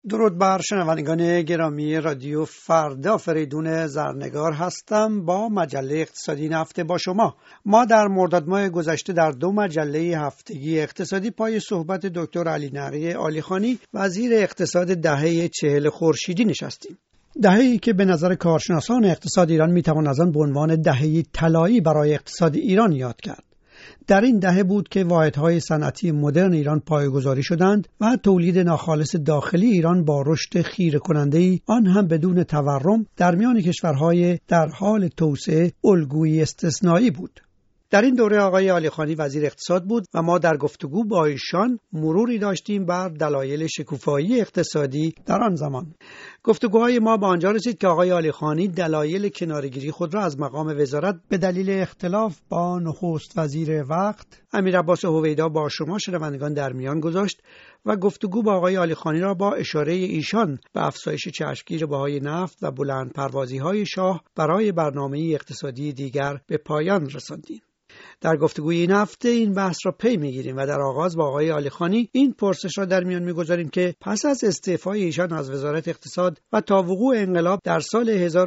درود بر شنوندگان گرامی رادیو فردا. فریدون زرنگار هستم با مجله اقتصادی این هفته با شما. ما در مرداد ماه گذشته در 2 مجله هفتگی اقتصادی پای صحبت دکتر علی نقی عالیخانی وزیر اقتصاد دهه 40 خورشیدی نشستیم. دهه‌ای که به نظر کارشناسان اقتصاد ایران میتوان از آن به عنوان دهه طلایی برای اقتصاد ایران یاد کرد. در این دهه بود که واحدهای صنعتی مدرن ایران پایه‌گذاری شدند و تولید ناخالص داخلی ایران با رشد خیره کننده‌ای، آن هم بدون تورم، در میان کشورهای در حال توسعه الگویی استثنایی بود. در این دوره آقای عالیخانی وزیر اقتصاد بود و ما در گفتگو با ایشان مروری داشتیم بر دلایل شکوفایی اقتصادی در آن زمان. گفتگوهای ما به آنجا رسید که آقای عالیخانی دلایل کناره‌گیری خود را از مقام وزارت به دلیل اختلاف با نخست وزیر وقت امیرعباس هویدا با شما شنوندگان در میان گذاشت و گفتگو با آقای عالیخانی را با اشاره ایشان به افزایش چشمگیر بهای نفت و بلندپروازی‌های شاه برای برنامه اقتصادی دیگر به پایان رساندیم. در گفتگوی این هفته این بحث را پی میگیریم و در آغاز با آقای عالیخانی این پرسش را در میان میگذاریم که پس از استعفای ایشان از وزارت اقتصاد و تا وقوع انقلاب در سال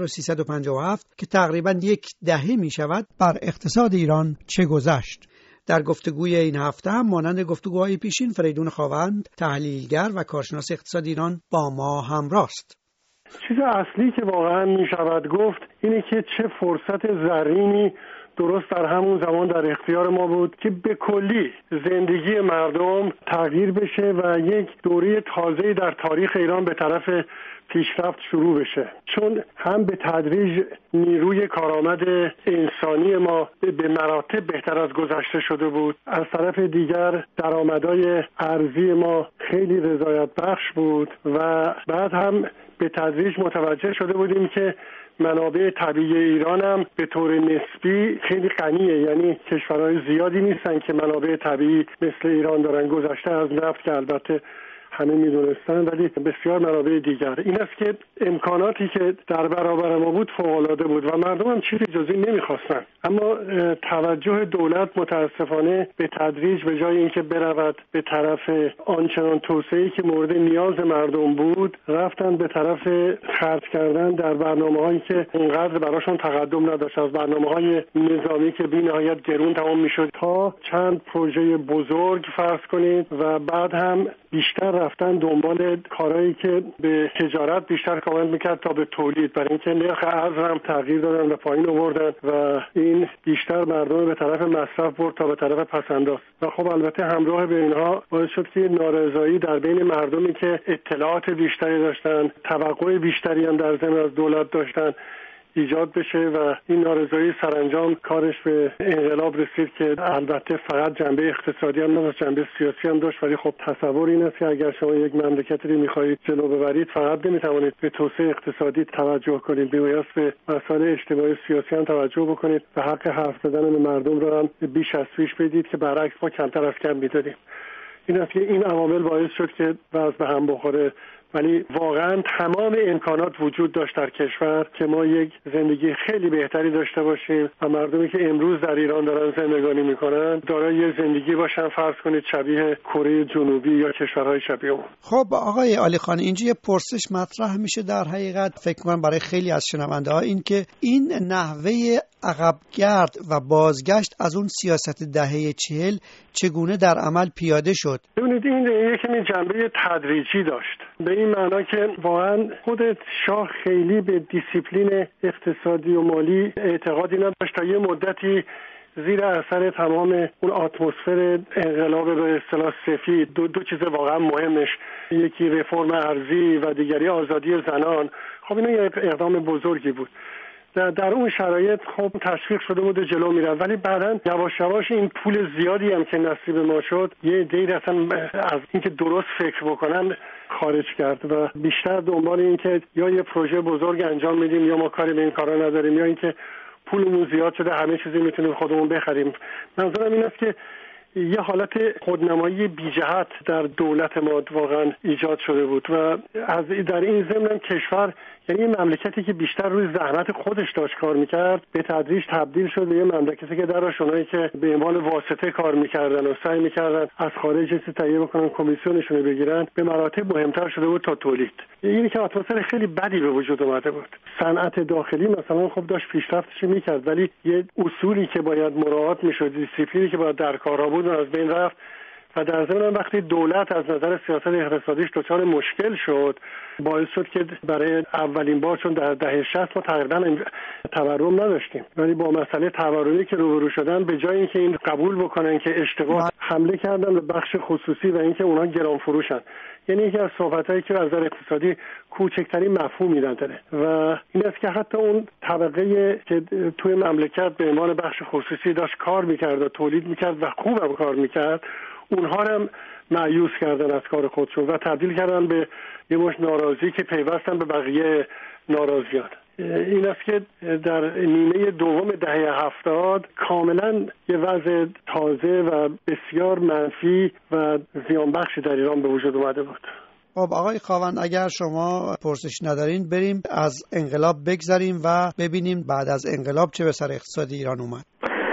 1357 که تقریباً 1 دهه می شود بر اقتصاد ایران چه گذشت. در گفتگوی این هفته هم مانند گفتگوهای پیشین فریدون خاوند، تحلیلگر و کارشناس اقتصاد ایران با ما همراه است. چیز اصلی که واقعا می شود گفت اینه که چه فرصت زرینی درست در همون زمان در اختیار ما بود که به کلی زندگی مردم تغییر بشه و یک دوره تازه‌ای در تاریخ ایران به طرف پیشرفت شروع بشه، چون هم به تدریج نیروی کارآمد انسانی ما به مراتب بهتر از گذشته شده بود، از طرف دیگر درآمدهای ارزی ما خیلی رضایت بخش بود و بعد هم به تدریج متوجه شده بودیم که منابع طبیعی ایران هم به طور نسبی خیلی غنیه، یعنی کشورهای زیادی نیستن که منابع طبیعی مثل ایران دارن، گذشته از نفت که البته همه میدونستن، ولی بسیار منابع دیگر. این است که امکاناتی که در برابر ما بود فوق‌العاده بود و مردم هم چیزی جزئی نمیخواستن، اما توجه دولت متاسفانه به تدریج به جای اینکه برود به طرف آنچنان توسعه‌ای که مورد نیاز مردم بود، رفتن به طرف خرج کردن در برنامه‌هایی که اونقدر براشون تقدم نداشت، از برنامه‌های نظامی که بی‌نهایت گرون تمام میشد تا چند پروژه بزرگ فرض کنید و بعد هم بیشتر رفتن دنبال کارهایی که به تجارت بیشتر کمک میکرد تا به تولید، برای اینکه نرخ ارز هم تغییر دادن و پایین آوردن و این بیشتر مردم به طرف مصرف برد تا به طرف پس‌انداز. و خب البته همراه به اینها باعث شد که نارضایی در بین مردمی که اطلاعات بیشتری داشتن، توقع بیشتری هم در ضمن از دولت داشتن ایجاد بشه و این نارضایی سرانجام کارش به انقلاب رسید که البته فقط جنبه اقتصادی هم نداشت، جنبه سیاسی هم داشت، ولی خب تصور این است که اگر شما یک مملکتی رو می‌خواهید جلو ببرید فقط نمی‌توانید به توسعه اقتصادی توجه کنید، باید به مسائل اجتماعی سیاسی هم توجه بکنید و حق حرف زدن به مردم رو هم بیش از پیش بدید که برعکس ما کمتر از کم می‌دادیم. این است که این عوامل باعث شد که وضع به هم بخوره، ولی واقعا تمام امکانات وجود داشت در کشور که ما یک زندگی خیلی بهتری داشته باشیم و مردمی که امروز در ایران دارن زندگانی میکنن دارای یه زندگی باشن فرض کنید شبیه کره جنوبی یا کشورهای شبیه اون. خب آقای عالیخانی، اینجا یه پرسش مطرح میشه در حقیقت فکر کنم برای خیلی از شنونده ها، این که این نحوه عقبگرد و بازگشت از اون سیاست دهه 40 چگونه در عمل پیاده شد؟ ببینید این یکی جنبه تدریجی داشت، به این معنا که واقعا خود شاه خیلی به دیسیپلین اقتصادی و مالی اعتقادی نداشت تا یه مدتی زیر اثر تمام اون اتمسفر انقلاب به اصطلاح سفید دو چیز واقعا مهمش، یکی رفرم ارزی و دیگری آزادی زنان، خب این یه اقدام بزرگی بود. در اون شرایط خب تشویق شده بود و جلو میرفت، ولی بعداً یواش یواش این پول زیادی هم که نصیب ما شد یه عده‌ای اصلا از اینکه درست فکر بکنن خارج کرد و بیشتر دنبال این که یا یه پروژه بزرگ انجام میدیم یا ما کاری به این کارا نداریم، یا اینکه پولمون زیاد شده همه چیزی میتونیم خودمون بخریم. منظورم این است که یه حالت خودنمایی بی جهت در دولت ما واقعا ایجاد شده بود و در این ضمن کشور، یعنی مملکتی که بیشتر روی زحمت خودش داشت کار میکرد، به تدریج تبدیل شد به یه مملکتی که درشونایی که به عنوان واسطه کار میکردن و سعی میکردن از خارج چیزی تهیه بکنن، کمیسیونشون رو بگیرن، به مراتب مهمتر شده بود تا تولید. اینی که اتمسفر خیلی بدی به وجود اومده بود. صنعت داخلی مثلا خب داشت پیشرفتش میکرد، ولی یه اصولی که باید مراعات میشد، دیسیپلینی که باید در کارها بود از بین رفت و در ضمن وقتی دولت از نظر سیاست اقتصادیش دچار مشکل شد، باعث شد که برای اولین بار، چون در دهه 60 ما تقریبا تورم نداشتیم، ولی با مسئله تورمی که روبرو شدن، به جای اینکه این قبول بکنن که اشتباه، حمله کردن به بخش خصوصی و اینکه اونا گران فروشن. یعنی یکی از صحبتایی که از نظر اقتصادی کوچکترین مفهومی نداره و این است که حتی اون طبقه که توی مملکت به عنوان بخش خصوصی داشت کار میکرد و تولید میکرد و خوبم کار میکرد، اونها هم مایوس کردن از کار خودشون و تبدیل کردن به یه مشت ناراضی که پیوستن به بقیه ناراضیان. این است که در نیمه دوم دهه 70 کاملا یه وضع تازه و بسیار منفی و زیانبخشی در ایران به وجود اومده بود. خب آقای خاوند، اگر شما پرسش ندارین بریم از انقلاب بگذریم و ببینیم بعد از انقلاب چه به سر اقتصاد ایران اومد.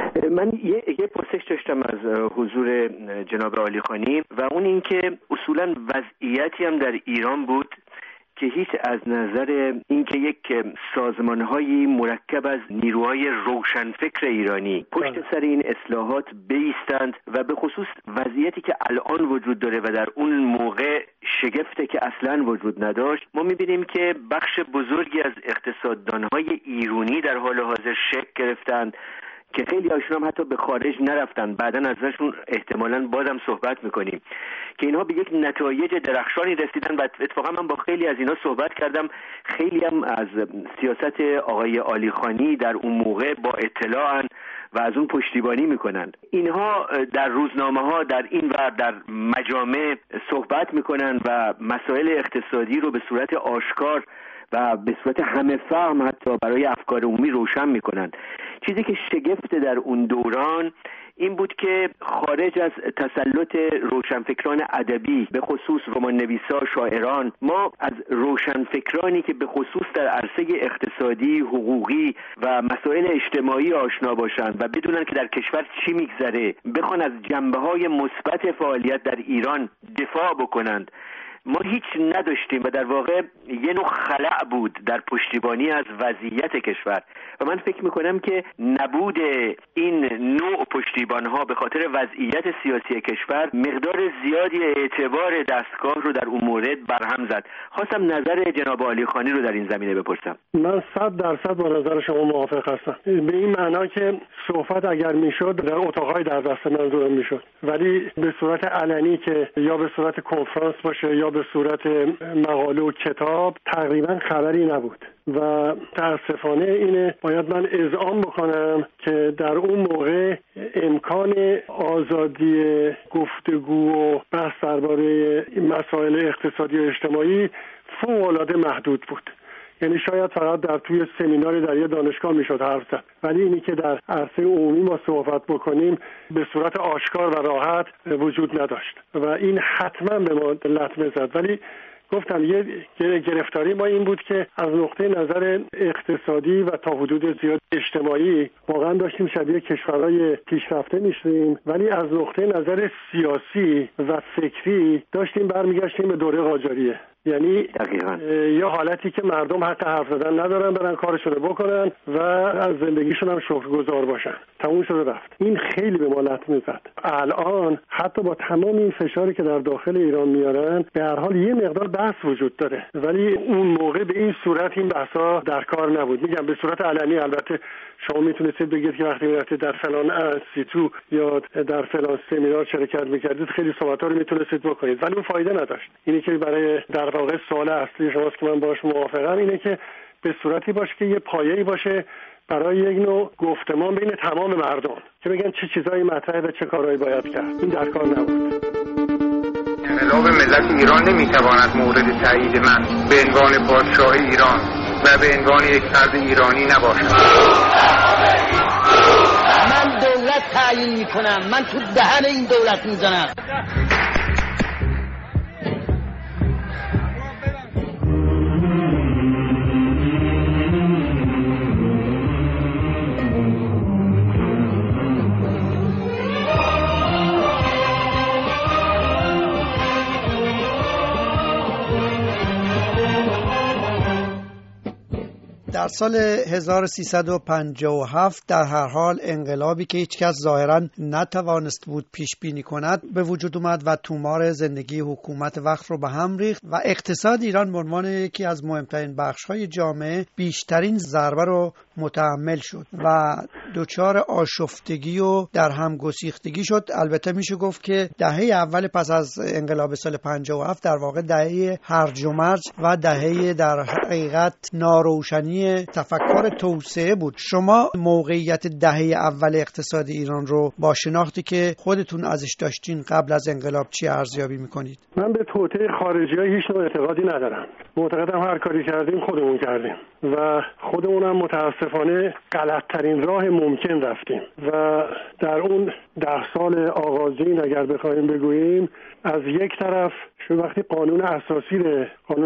من یه پرسش داشتم از حضور جناب عالیخانی و اون این که اصولا وضعیتی هم در ایران بود که هیچ از نظر اینکه یک سازمان‌هایی مرکب از نیروهای روشنفکر ایرانی پشت سر این اصلاحات بایستند و به خصوص وضعیتی که الان وجود داره و در اون موقع شگفته که اصلاً وجود نداشت، ما می‌بینیم که بخش بزرگی از اقتصاددان‌های ایرانی در حال حاضر شکل گرفتند که خیلی هاشون هم حتی به خارج نرفتن. بعداً ازشون احتمالاً بازم صحبت میکنیم که اینها به یک نتایج درخشانی رسیدن و اتفاقا من با خیلی از اینا صحبت کردم. خیلی هم از سیاست آقای عالیخانی در اون موقع با اطلاعن و از اون پشتیبانی میکنن. اینها در روزنامه ها در این و در مجامع صحبت میکنن و مسائل اقتصادی رو به صورت آشکار و به صورت همه فهم حتی برای افکار عمومی روشن میکنن. چیزی که شگفت در اون دوران این بود که خارج از تسلط روشنفکران ادبی، به خصوص رمان نویسا، شاعران، ما از روشنفکرانی که به خصوص در عرصه اقتصادی، حقوقی و مسائل اجتماعی آشنا باشند و بدونن که در کشور چی میگذره، بخوان از جنبه‌های مثبت فعالیت در ایران دفاع بکنند، ما هیچ نداشتیم و در واقع یه نوع خلأ بود در پشتیبانی از وضعیت کشور و من فکر میکنم که نبود این نوع پشتیبانها به خاطر وضعیت سیاسی کشور مقدار زیادی اعتبار دستگاه رو در اون مورد برهم زد. خواستم نظر جناب عالیخانی رو در این زمینه بپرسم. من 100% با نظر شما موافق هستم، به این معنا که صحبت اگر میشد در اتاقهای در دست منظورم میشد، ولی به صورت علنی که یا به صورت کنفرانس باشه یا به صورت مقاله و کتاب تقریبا خبری نبود و متاسفانه اینه باید من اذعان بکنم که در اون موقع امکان آزادی گفتگو و بحث درباره مسائل اقتصادی و اجتماعی فوق‌العاده محدود بود. یعنی شاید فقط در توی سمیناری در یه دانشگاه میشد حرف زد، ولی اینی که در عرصه عمومی ما صحبت بکنیم به صورت آشکار و راحت وجود نداشت و این حتما به ما لطمه زد. ولی گفتم یه گرفتاری ما این بود که از نقطه نظر اقتصادی و تا حدود زیاد اجتماعی واقعا داشتیم شبیه کشورهای پیشرفته میشدیم، ولی از نقطه نظر سیاسی و فکری داشتیم برمیگشتیم به دوره قاجاریه. یعنی یه حالتی که مردم حق حرف زدن ندارن، برن کارشون رو بکنن و از زندگیشون هم شکرگزار باشن. تموم شده رفت. این خیلی به ما لطمه زد. الان حتی با تمام این فشاری که در داخل ایران میارن به هر حال یه مقدار بحث وجود داره، ولی اون موقع به این صورت این بحثا در کار نبود. میگم به صورت علنی البته شما میتونستید بگید که وقتی میرفتید در فلان سیتو یا در فلان سمینار شرکت میکردید خیلی صحبت‌ها رو میتونستید بکنید، ولی اون فایده نداشت. اینی که برای در واقع سوال اصلی شماست که من باهاش موافقم اینه که به صورتی باشه که یه پایه‌ای باشه برای یک نوع گفتمان بین تمام مردم که بگن چه چیزایی مطرحه و چه کارهایی باید کرد. این در کار نبود. انقلاب ملت ایران نمیتواند مورد تایید من به عنوان پادشاه ایران و به عنوان یک فرد ایرانی نباشد. من دولت تعیین میکنم، من تو دهن این دولت میزنم. در سال 1357 در هر حال انقلابی که هیچ کس ظاهراً نتوانست بود پیش بینی کند به وجود اومد و تومار زندگی حکومت وقت رو به هم ریخت و اقتصاد ایران به عنوان یکی از مهمترین بخش‌های جامعه بیشترین ضربه رو متحمل شد و دچار آشفتگی و در هم گسیختگی شد. البته میشه گفت که دهه اول پس از انقلاب سال 57 در واقع دهه هرج و مرج و دهه در حقیقت ناروشنی تفکر توسعه بود. شما موقعیت دهه اول اقتصاد ایران رو با شناختی که خودتون ازش داشتین قبل از انقلاب چی ارزیابی میکنید؟ من به توطئه خارجی‌ها هیچ نوع اعتقادی ندارم. معتقدم هر کاری کردیم خودمون کردیم و خودمونم متاسفانه غلط‌ترین راه ممکن رفتیم و در اون 10 سال آغازین اگر بخوایم بگوییم، از یک طرف وقتی قانون اساسی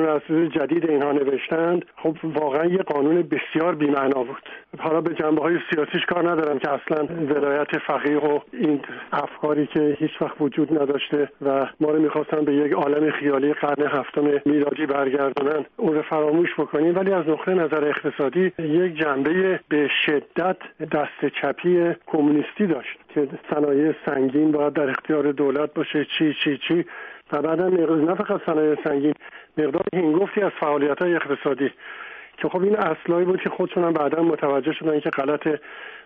جدید اینها نوشتند، خب واقعا یه قانون بسیار بی‌معنا بود. حالا به جنبه‌های سیاسیش کار ندارم که اصلا ولایت فقیه و این افکاری که هیچ وقت وجود نداشته و ما رو می‌خواستن به یک عالم خیالی قرن 7 میلادی برگردونن، اون رو فراموش بکنیم. ولی از نقطه نظر اقتصادی یک جنبه به شدت دست چپی کمونیستی داشت که صنایع سنگین باید در اختیار دولت باشه، چی و بعدا نه فقط صنایع سنگین، مقدار هنگفتی از فعالیت‌های اقتصادی که خب این اصلایی بود که خودشون هم بعدا متوجه شدن که غلطه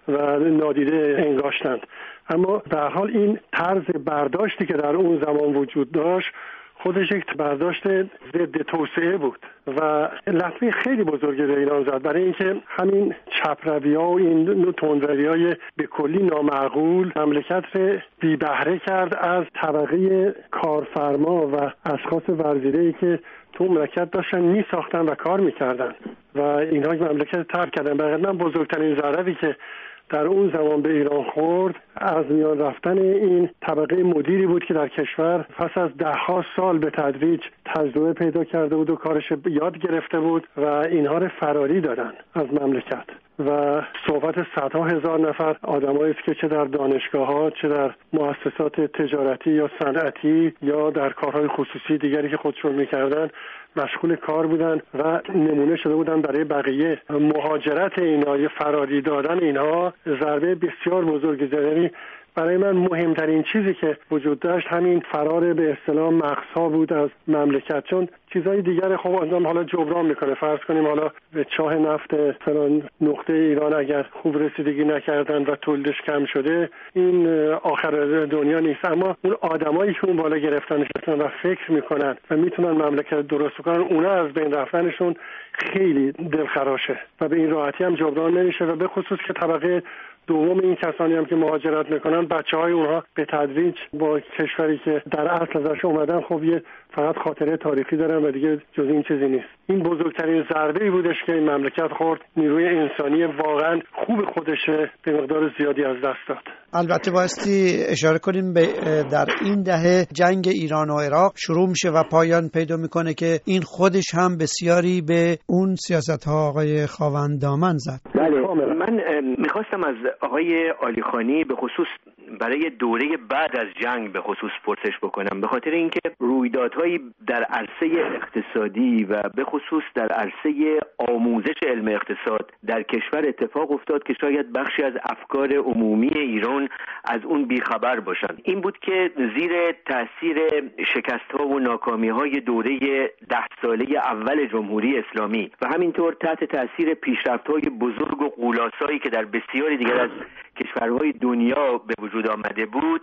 و نادیده انگاشتند. اما به هر حال این طرز برداشتی که در اون زمان وجود داشت خودش یک برداشت ضد توسعه بود و لطمه خیلی بزرگی به ایران زد، برای اینکه همین چپروی‌ها و این تندروی‌های به کلی نامعقول مملکت رو بی بهره کرد از طبقه کارفرما و اشخاص ورزیده‌ای که تو مملکت داشتن می‌ساختن و کار می‌کردن و اینها مملکت ترک کردن. برای من بزرگترین ضرری که در اون زمان به ایران خورد از میان رفتن این طبقه مدیری بود که در کشور پس از 10 سال به تدریج تجربه پیدا کرده بود و کارش یاد گرفته بود و اینها رو فراری دادن از مملکت و صحبت صدها هزار نفر آدمایی است که چه در دانشگاه‌ها، چه در مؤسسات تجارتی یا صنعتی یا در کارهای خصوصی دیگری که خودشون می‌کردن مشغول کار بودن و نمونه شده بودن برای بقیه. مهاجرت اینها، فراری دادن اینها ضربه بسیار بزرگی زد. برای من مهمترین چیزی که وجود داشت همین فرار به اصطلاح مغزها بود از مملکت، چون چیزای دیگر خب آدم حالا جبران میکنه. فرض کنیم حالا به چاه نفت فلان نقطه ایران اگر خوب رسیدگی نکردن و تولیدش کم شده، این آخر دنیا نیست. اما اون آدمایی که اون بالا گرفتن نشستن و فکر میکنن و میتونن مملکت درست کنن، اونا از بین رفتنشون خیلی دلخراشه و به این راحتی هم جبران نمیشه و به خصوص که طبقه دوم این کسانی هم که مهاجرت میکنن، بچه‌های اونها به تدریج با کشوری که در اصل ازش اومدن خب یه فقط خاطره تاریخی دارن و دیگه جز این چیزی نیست. این بزرگترین ضربه‌ای بودش که این مملکت خورد. نیروی انسانی واقعا خوب خودش به مقدار زیادی از دست داد. البته بایستی اشاره کنیم به در این دهه جنگ ایران و عراق شروع میشه و پایان پیدا میکنه که این خودش هم بسیاری به اون سیاست‌ها آقای خاوندامن زد. بله، من میخواستم از آقای عالیخانی به خصوص برای دوره بعد از جنگ به خصوص پرسش بکنم، به خاطر اینکه رویدادهایی در عرصه اقتصادی و به خصوص در عرصه آموزش علم اقتصاد در کشور اتفاق افتاد که شاید بخشی از افکار عمومی ایران از اون بیخبر باشند. این بود که زیر تاثیر شکست‌ها و ناکامی‌های دوره 10 ساله اول جمهوری اسلامی و همینطور تحت تاثیر پیشرفت‌های بزرگ و غولاسایی که در بسیاری دیگر از کشورهای دنیا به وجود آمده بود،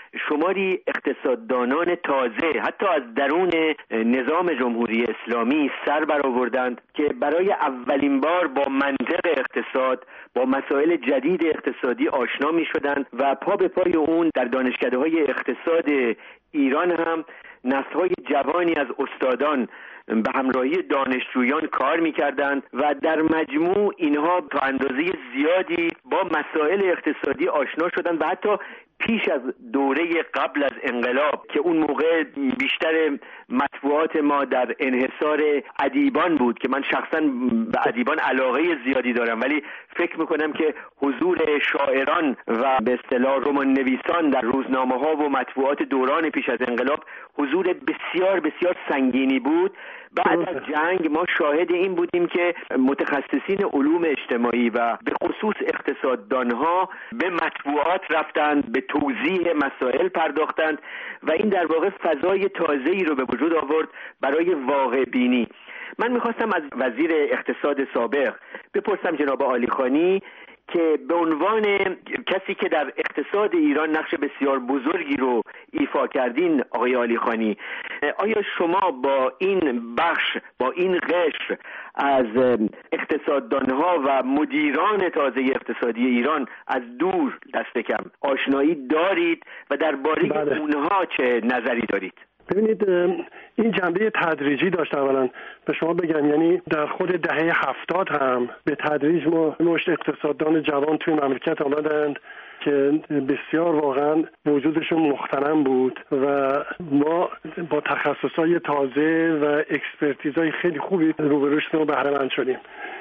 شماری اقتصاددانان تازه حتی از درون نظام جمهوری اسلامی سر برآوردند که برای اولین بار با منطق اقتصاد، با مسائل جدید اقتصادی آشنا می شدند و پا به پای اون در دانشکده‌های اقتصاد ایران هم نسل‌های جوانی از استادان به همراهی دانشجویان کار می‌کردند و در مجموع اینها تا اندازه زیادی با مسائل اقتصادی آشنا شدند و حتی پیش از دوره قبل از انقلاب که اون موقع بیشتر مطبوعات ما در انحصار ادیبان بود که من شخصا به ادیبان علاقه زیادی دارم، ولی فکر میکنم که حضور شاعران و به اصطلاح رمان نویسان در روزنامه‌ها و مطبوعات دوران پیش از انقلاب حضور بسیار بسیار سنگینی بود. بعد از جنگ ما شاهد این بودیم که متخصصین علوم اجتماعی و به خصوص اقتصاددانها به مطبوعات رفتند، به توضیح مسائل پرداختند و این در واقع فضای تازه‌ای رو به وجود آورد برای واقع بینی. من میخواستم از وزیر اقتصاد سابق بپرسم جناب عالیخانی که به عنوان کسی که در اقتصاد ایران نقش بسیار بزرگی رو ایفا کردین آقای عالیخانی، آیا شما با این بخش، با این قشر از اقتصاددانها و مدیران تازه اقتصادی ایران از دور دست کم آشنایی دارید و درباره اونها چه نظری دارید؟ ببینید، این جنبه تدریجی داشت. اولا به شما بگم، یعنی در خود دهه 70 هم به تدریج مشت اقتصاددان جوان توی مملکت آمدند که بسیار واقعا وجودشون مختنم بود و ما با تخصصهای تازه و اکسپرتیزهای خیلی خوبی روبروشون بهره مند شدیم.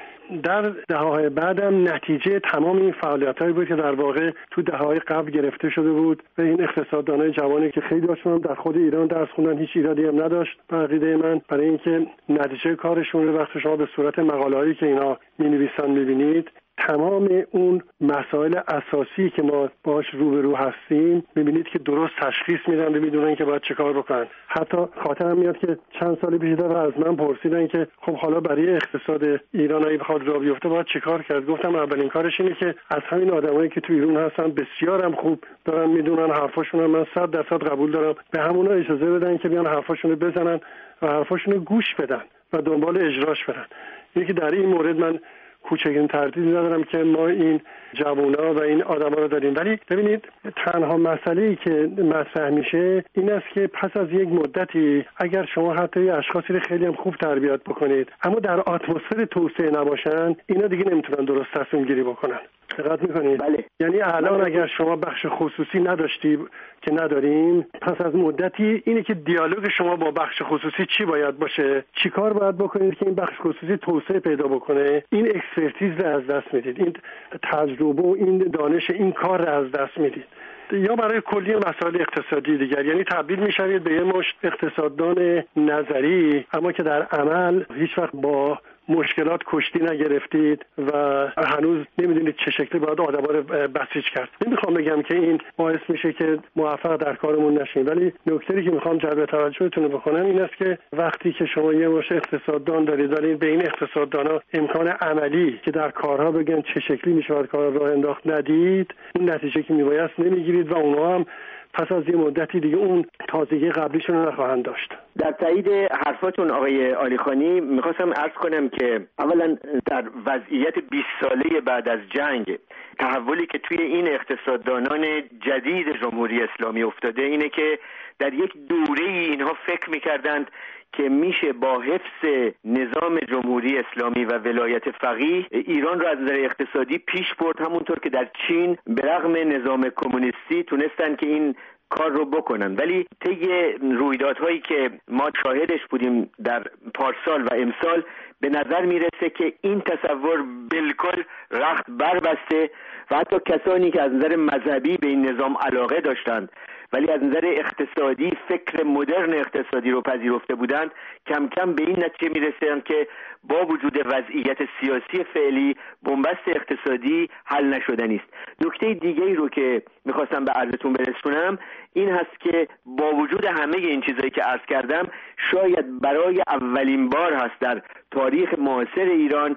در دهه‌های بعدم نتیجه تمام این فعالیت‌هایی بود که در واقع تو دهه‌های قبل گرفته شده بود و این اقتصاددانای جوانی که خیلی هاشون در خود ایران درس خوندن، هیچ ایرادی هم نداشت به عقیده من، برای اینکه نتیجه کارشون رو وقتی شما به صورت مقاله‌هایی که اینا می‌نویسن می‌بینید، تمام اون مسائل اساسی که ما باهاش روبرو هستیم می‌بینید که درست تشخیص میدن و میدونن که باید چه کار بکنن. حتی خاطرم میاد که چند سال پیش از من پرسیدن که خب حالا برای اقتصاد ایران اگه بخواد راه بیفته باید چه کار کرد؟ گفتم اولین کارش اینه که از همین آدمایی که تو ایران هستن بسیارم خوب دارن میدونن حرفاشون، من 100% قبول دارم، به همونا اجازه بدن که بیان حرفاشونو بزنن و حرفاشونو گوش بدن و دنبال اجراش برن. یکی در این مورد من کوچکترین تردیدی ندارم که ما این جوونا و این آدما رو داریم. ولی ببینید، تنها مسئله‌ای که مطرح میشه این است که پس از یک مدتی اگر شما حتی اشخاصی رو خیلی هم خوب تربیت بکنید اما در اتمسفر توسعه نباشن، اینا دیگه نمیتونن درست تصمیم گیری بکنن. دقت میکنید؟ بله. یعنی الان اگر شما بخش خصوصی نداشتی که نداریم، پس از مدتی اینه که دیالوگ شما با بخش خصوصی چی باید باشه، چی کار باید بکنید که این بخش خصوصی توسعه پیدا بکنه، این اکسپرتیز رو از دست میدید، این تجربه و این دانش این کار رو از دست میدید. یا برای کلی مسائل اقتصادی دیگر، یعنی تبدیل میشوید به یه مشت اقتصاددان نظری اما که در عمل هیچ وقت با مشکلات کشتی نگرفتید و هنوز نمیدونید چه شکلی باید آدما رو بسیج کرد. نمیخوام بگم که این باعث میشه که موفق در کارمون نشیم، ولی نکته‌ای که میخوام جلب توجهتون رو بکنم این است که وقتی که شما یه مش اقتصاددان دارید ولی به این اقتصاددانا امکان عملی که در کارها بگن چه شکلی میشه کار راه انداخت ندید، اون نتیجه که میبایست نمیگیرید و اونها هم پس از یه مدتی دیگه اون تازگی قبلیشون رو نخواهند داشت. در تایید حرفاتون آقای عالیخانی میخواستم عرض کنم که اولا در وضعیت 20 ساله بعد از جنگ تحولی که توی این اقتصاددانان جدید جمهوری اسلامی افتاده اینه که در یک دوره اینها فکر میکردند که میشه با حفظ نظام جمهوری اسلامی و ولایت فقیه ایران را از نظر اقتصادی پیش برد، همونطور که در چین به رغم نظام کمونیستی تونستن که این کار رو بکنن. ولی طی رویدادهایی که ما شاهدش بودیم در پارسال و امسال به نظر میرسه که این تصور بالکل رخت بربسته و حتی کسانی که از نظر مذهبی به این نظام علاقه داشتند ولی از نظر اقتصادی فکر مدرن اقتصادی رو پذیرفته بودند کم کم به این نتیجه میرسند که با وجود وضعیت سیاسی فعلی بنبست اقتصادی حل نشدنی است. نکته دیگه‌ای رو که میخواستم به عرضتون برسونم این هست که با وجود همه این چیزایی که عرض کردم شاید برای اولین بار هست در تاریخ معاصر ایران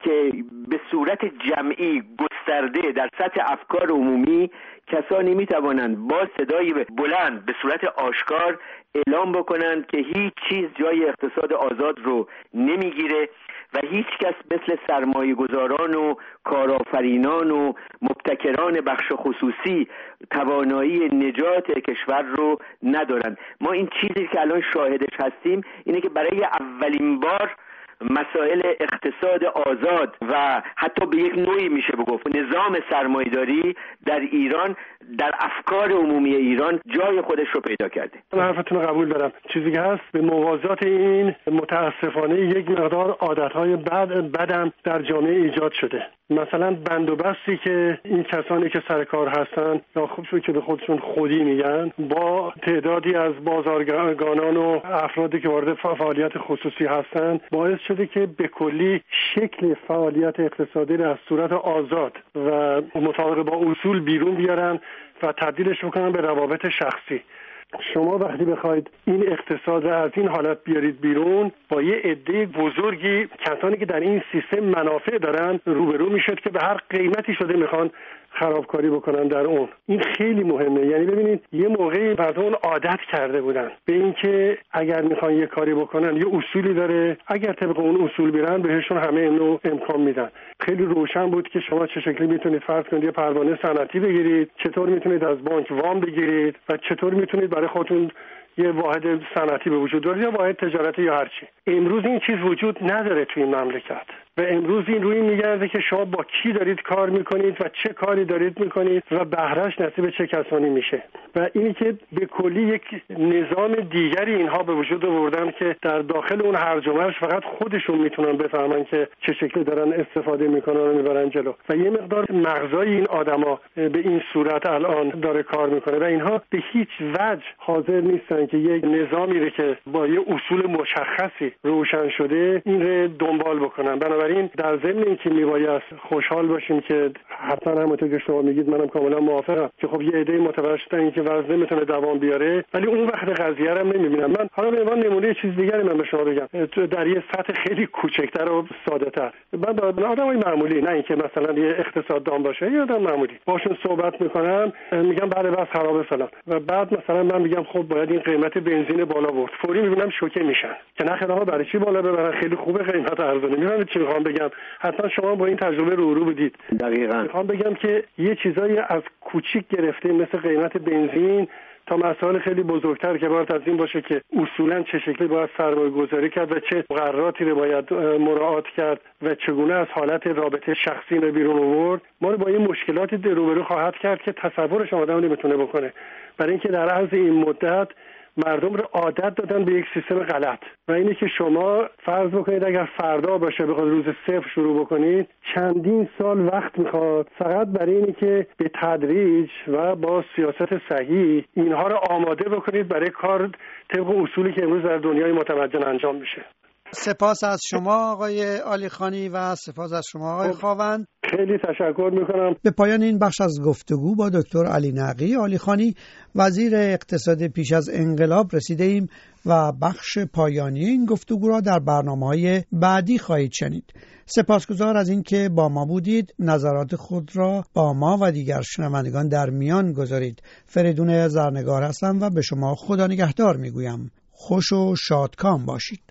که به صورت جمعی گسترده در سطح افکار عمومی کسانی میتوانند با صدای بلند به صورت آشکار اعلام بکنند که هیچ چیز جای اقتصاد آزاد رو نمیگیره و هیچ کس مثل سرمایه‌گذاران و کارآفرینان و مبتکران بخش خصوصی توانایی نجات کشور رو ندارند. ما این چیزی که الان شاهدش هستیم اینه که برای اولین بار مسائل اقتصاد آزاد و حتی به یک نوعی میشه بگفت نظام سرمایه‌داری در ایران در افکار عمومی ایران جای خودش رو پیدا کرده. من حرفتون رو قبول دارم. چیزی که هست به موازات این متاسفانه یک مقدار عادتهای بدم در جامعه ایجاد شده. مثلا بند و بستی که این کسانی که سر کار هستن یا خوبشون که به خودشون خودی میگن با تعدادی از بازرگانان و افرادی که وارد فعالیت خصوصی هستن باعث شده که به کلی شکل فعالیت اقتصادی را از صورت آزاد و مطابق با اصول بیرون بیارن و تبدیلش بکنن به روابط شخصی. شما وقتی بخواید این اقتصاد را از این حالت بیارید بیرون با یه عده بزرگی کسانی که در این سیستم منافع دارن روبرو میشد که به هر قیمتی شده میخوان خرابکاری بکنن در اون. این خیلی مهمه. یعنی ببینید یه موقعی مردم عادت کرده بودن به اینکه اگر میخوان یه کاری بکنن یه اصولی داره، اگر طبق اون اصول برن بهشون همه نوع امکان میدن. خیلی روشن بود که شما چه شکلی میتونید فرض کنید یه پروانه صنعتی بگیرید، چطور میتونید از بانک وام بگیرید و چطور میتونید برای خودتون یه واحد صنعتی به وجود بیارید یا واحد تجارتی یا هر چی. امروز این چیز وجود نداره توی این مملکت و امروز این روی میگرده که شما با کی دارید کار میکنید و چه کاری دارید میکنید و بهرهش نصیب چه کسانی میشه و اینی که به کلی یک نظام دیگری اینها به وجود آوردن که در داخل اون هرج و مرج فقط خودشون میتونن بفهمن که چه شکلی دارن استفاده میکنن و میبرن جلو و یه مقدار مغزای این آدما به این صورت الان داره کار میکنه و اینها به هیچ وجه حاضر نیستن که یک نظامی رو که با یه اصول مشخصی روشن شده این رو دنبال بکنن. بنابراین در ضمن اینکه میباید خوشحال باشیم که حتما همونطور که شما میگید منم کاملا موافقم که خب یه عده متوجه شدن که وضع میتونه دوام بیاره، ولی اون وقت قضیه رو نمیبینن. من حالا به عنوان نمونه چیز دیگری من به شما بگم در یه سطح خیلی کوچکتر و ساده‌تر. من با آدمای معمولی، نه اینکه مثلا یه اقتصاددان باشه، یه آدم معمولی باشون صحبت میکنم میگم بله بس خرابه فلان و بعد مثلا من میگم خب باید این قیمت بنزین بالا برد، فوری میبینم شوکه میشن که نه خیلی برای چی بالا ببرن، خیلی خوبه قیمت ارزونه. میفهمید چی میخوام بگم؟ حتما شما با این تجربه رو بودید. دقیقاً میخوام بگم که یه چیزایی از کوچیک گرفته مثل قیمت بنزین تا مسائل خیلی بزرگتر که باید از این باشه که اصولاً چه شکلی باید سرمایه گذاری کرد و چه مقرراتی رو باید مراعات کرد و چگونه از حالت رابطه شخصی رو بیرون آورد، ما رو با این مشکلاتی روبرو خواهد کرد که تصورش آدم نمیتونه بکنه. برای اینکه در عرض این مدت مردم رو عادت دادن به یک سیستم غلط و اینه که شما فرض بکنید اگر فردا باشه بخواد روز صفر شروع بکنید چندین سال وقت میخواد فقط برای اینه که به تدریج و با سیاست صحیح اینها رو آماده بکنید برای کار طبق اصولی که امروز در دنیای متمدن انجام میشه. سپاس از شما آقای عالیخانی و سپاس از شما آقای خاوند. خیلی تشکر میکنم. به پایان این بخش از گفتگو با دکتر علی نقی عالیخانی وزیر اقتصاد پیش از انقلاب رسیده ایم و بخش پایانی این گفتگو را در برنامه‌های بعدی خواهید شنید. سپاسگزار از اینکه با ما بودید. نظرات خود را با ما و دیگر شنوندگان در میان گذارید. فریدون زرنگار هستم و به شما خدا نگهدار میگویم. خوش و شادکام باشید.